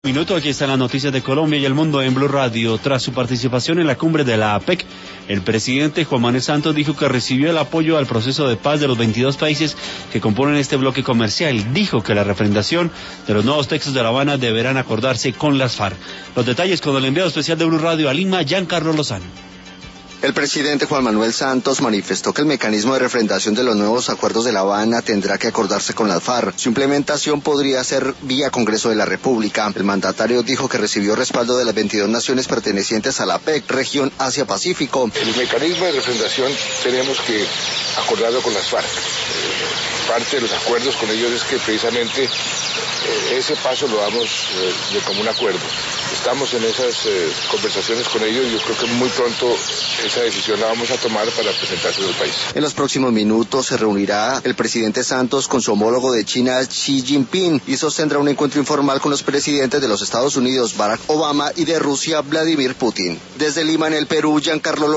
Minuto, aquí están las noticias de Colombia y el mundo en Blue Radio. Tras su participación en la cumbre de la APEC, el presidente Juan Manuel Santos dijo que recibió el apoyo al proceso de paz de los 22 países que componen este bloque comercial. Dijo que la refrendación de los nuevos textos de La Habana deberán acordarse con las FARC. Los detalles con el enviado especial de Blue Radio a Lima, Giancarlo Lozano. El presidente Juan Manuel Santos manifestó que el mecanismo de refrendación de los nuevos acuerdos de La Habana tendrá que acordarse con las FARC. Su implementación podría ser vía Congreso de la República. El mandatario dijo que recibió respaldo de las 22 naciones pertenecientes a la APEC, región Asia-Pacífico. El mecanismo de refrendación tenemos que acordarlo con las FARC. Parte de los acuerdos con ellos es que precisamente ese paso lo damos de común acuerdo. Estamos en esas conversaciones con ellos y yo creo que muy pronto esa decisión la vamos a tomar para presentársela al país. En los próximos minutos se reunirá el presidente Santos con su homólogo de China, Xi Jinping, y sostendrá un encuentro informal con los presidentes de los Estados Unidos, Barack Obama, y de Rusia, Vladimir Putin. Desde Lima, en el Perú, Giancarlo